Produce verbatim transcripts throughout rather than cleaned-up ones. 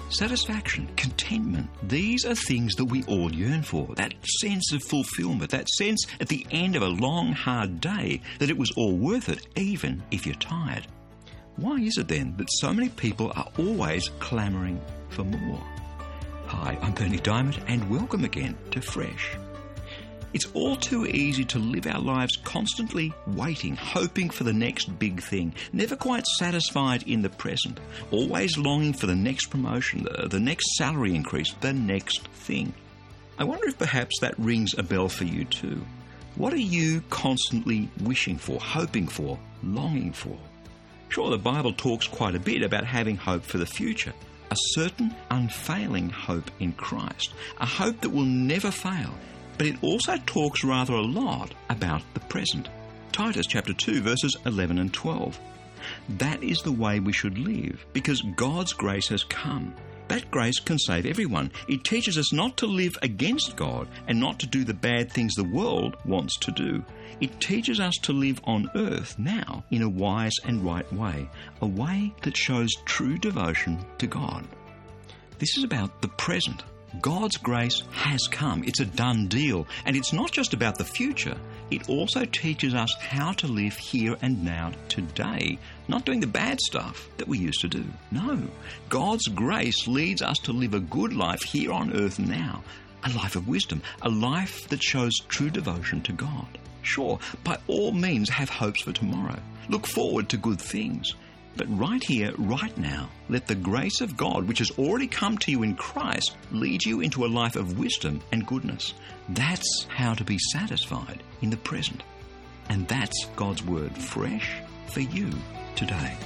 satisfaction, contentment. These are things that we all yearn for. That sense of fulfillment, that sense at the end of a long, hard day that it was all worth it, even if you're tired. Why is it then that so many people are always clamouring for more? Hi, I'm Bernie Diamond, and welcome again to Fresh. It's all too easy to live our lives constantly waiting, hoping for the next big thing, never quite satisfied in the present, always longing for the next promotion, the, the next salary increase, the next thing. I wonder if perhaps that rings a bell for you too. What are you constantly wishing for, hoping for, longing for? Sure, the Bible talks quite a bit about having hope for the future, a certain unfailing hope in Christ, a hope that will never fail. But it also talks rather a lot about the present. Titus chapter two verses eleven and twelve. That is the way we should live, because God's grace has come. That grace can save everyone. It teaches us not to live against God and not to do the bad things the world wants to do. It teaches us to live on earth now in a wise and right way, a way that shows true devotion to God. This is about the present. God's grace has come. It's a done deal. And it's not just about the future. It also teaches us how to live here and now today, not doing the bad stuff that we used to do. No. God's grace leads us to live a good life here on earth now, a life of wisdom, a life that shows true devotion to God. Sure, by all means have hopes for tomorrow. Look forward to good things. But right here, right now, let the grace of God, which has already come to you in Christ, lead you into a life of wisdom and goodness. That's how to be satisfied in the present. And that's God's word fresh for you today.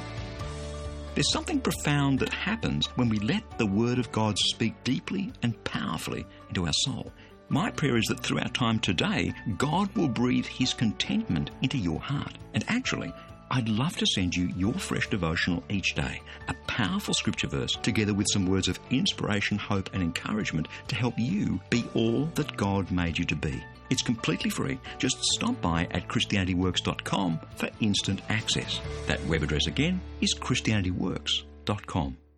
There's something profound that happens when we let the word of God speak deeply and powerfully into our soul. My prayer is that through our time today, God will breathe his contentment into your heart. And actually, I'd love to send you your fresh devotional each day, a powerful scripture verse together with some words of inspiration, hope and encouragement to help you be all that God made you to be. It's completely free. Just stop by at christianity works dot com for instant access. That web address again is christianity works dot com.